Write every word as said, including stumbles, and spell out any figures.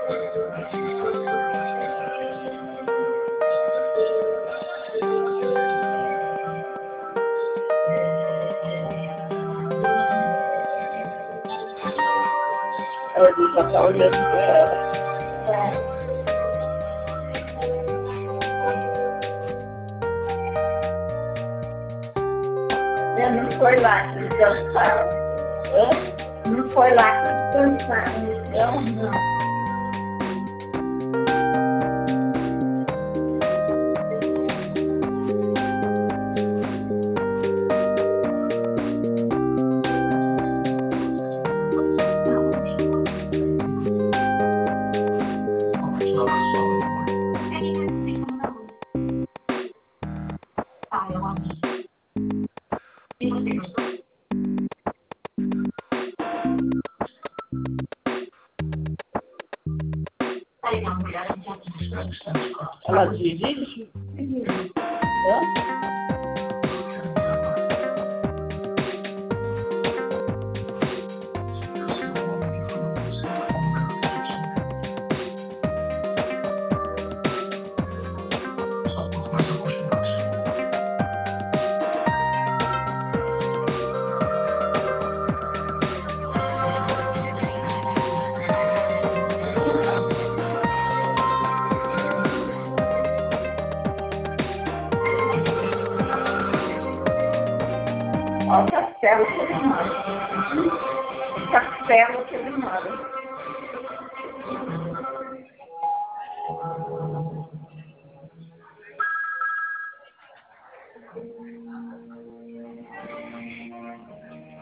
Ela disse que tá olhando pra ela. Eu não foi lá que dançaram. Hã? Não foi lá que dançaram. Não, não. Ela dirige? Hã? Olha o castelo que ele mora. O castelo que ele mora.